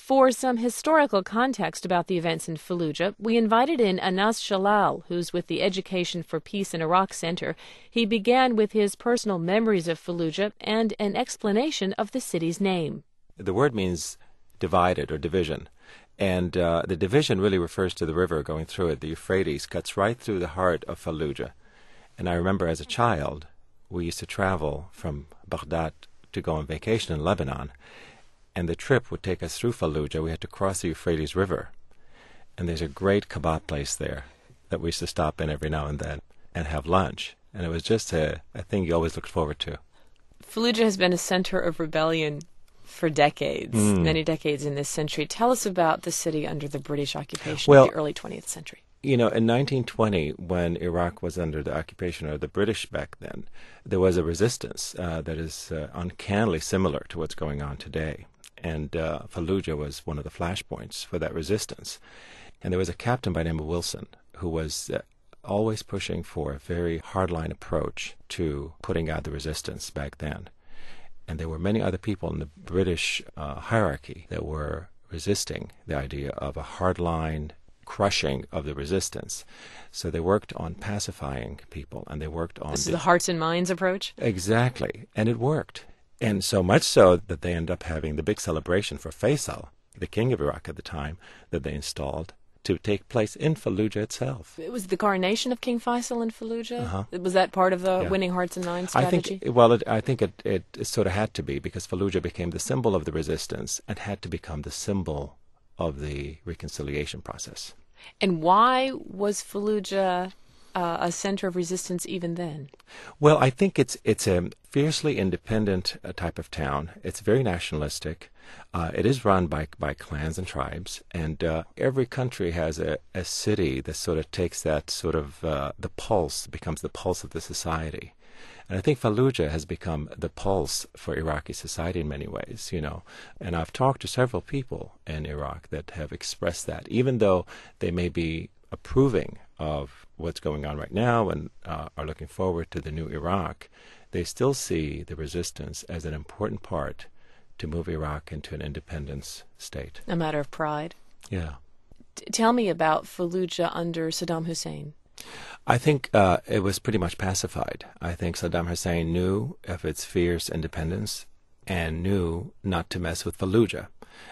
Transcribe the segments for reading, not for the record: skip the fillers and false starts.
For some historical context about the events in Fallujah, we invited in Anas Shalal, who's with the Education for Peace in Iraq Center. He began with his personal memories of Fallujah and an explanation of the city's name. The word means divided or division. And the division really refers to the river going through it. The Euphrates cuts right through the heart of Fallujah. And I remember as a child, we used to travel from Baghdad to go on vacation in Lebanon. And the trip would take us through Fallujah. We had to cross the Euphrates River. And there's a great kebab place there that we used to stop in every now and then and have lunch. And it was just a thing you always looked forward to. Fallujah has been a center of rebellion for decades, many decades in this century. Tell us about the city under the British occupation of the early 20th century. You know, in 1920, when Iraq was under the occupation of the British back then, there was a resistance that is uncannily similar to what's going on today. And Fallujah was one of the flashpoints for that resistance. And there was a captain by the name of Wilson who was always pushing for a very hardline approach to putting out the resistance back then. And there were many other people in the British hierarchy that were resisting the idea of a hardline crushing of the resistance. So they worked on pacifying people, and they worked on... This is the hearts and minds approach? Exactly. And it worked. And so much so that they end up having the big celebration for Faisal, the king of Iraq at the time, that they installed to take place in Fallujah itself. It was the coronation of King Faisal in Fallujah? Was that part of the winning hearts and minds strategy? I think it sort of had to be, because Fallujah became the symbol of the resistance and had to become the symbol of the reconciliation process. And why was Fallujah a center of resistance even then? Well, I think it's a fiercely independent type of town. It's very nationalistic. It is run by clans and tribes, and every country has a city that sort of takes that sort of the pulse, becomes the pulse of the society. And I think Fallujah has become the pulse for Iraqi society in many ways, you know. And I've talked to several people in Iraq that have expressed that, even though they may be approving of what's going on right now and are looking forward to the new Iraq, they still see the resistance as an important part to move Iraq into an independence state. A matter of pride? Yeah. Tell me about Fallujah under Saddam Hussein. I think it was pretty much pacified. I think Saddam Hussein knew of its fierce independence and knew not to mess with Fallujah.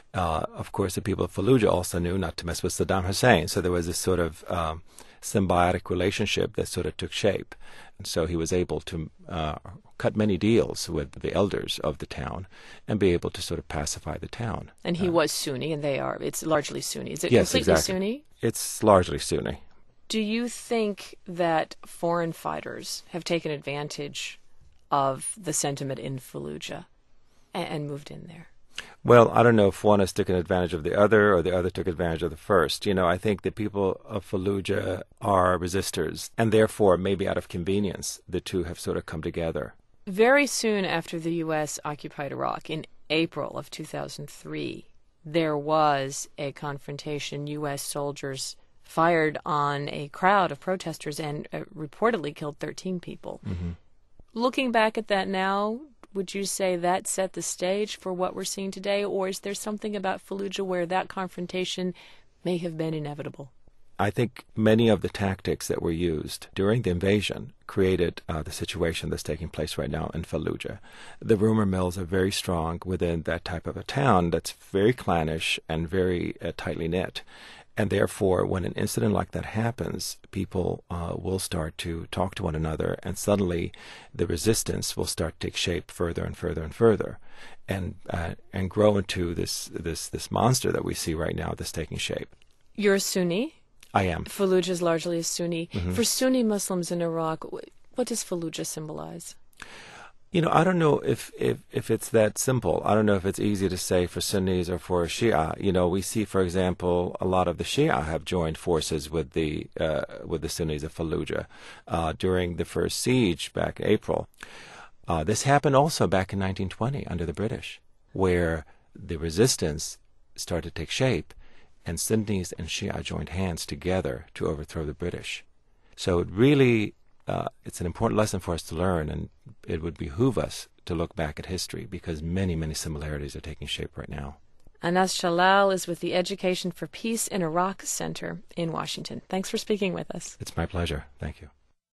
Of course, the people of Fallujah also knew not to mess with Saddam Hussein. So there was this sort of symbiotic relationship that sort of took shape. And so he was able to cut many deals with the elders of the town and be able to sort of pacify the town. And he was Sunni, and it's largely Sunni. Is it yes, completely exactly. Sunni? It's largely Sunni. Do you think that foreign fighters have taken advantage of the sentiment in Fallujah and moved in there? Well, I don't know if one has taken advantage of the other or the other took advantage of the first. You know, I think the people of Fallujah are resistors, and therefore, maybe out of convenience, the two have sort of come together. Very soon after the U.S. occupied Iraq, in April of 2003, there was a confrontation. U.S. soldiers fired on a crowd of protesters and reportedly killed 13 people. Mm-hmm. Looking back at that now, would you say that set the stage for what we're seeing today, or is there something about Fallujah where that confrontation may have been inevitable? I think many of the tactics that were used during the invasion created the situation that's taking place right now in Fallujah. The rumor mills are very strong within that type of a town that's very clannish and very tightly knit. And therefore, when an incident like that happens, people will start to talk to one another, and suddenly the resistance will start to take shape further and further and further, and grow into this monster that we see right now that's taking shape. You're a Sunni? I am. Fallujah is largely a Sunni. Mm-hmm. For Sunni Muslims in Iraq, what does Fallujah symbolize? You know, I don't know if it's that simple. I don't know if it's easy to say for Sunnis or for Shia. You know, we see, for example, a lot of the Shia have joined forces with the Sunnis of Fallujah during the first siege back in April. This happened also back in 1920 under the British, where the resistance started to take shape, and Sunnis and Shia joined hands together to overthrow the British. So it really... it's an important lesson for us to learn, and it would behoove us to look back at history because many, many similarities are taking shape right now. Anas Shalal is with the Education for Peace in Iraq Center in Washington. Thanks for speaking with us. It's my pleasure. Thank you.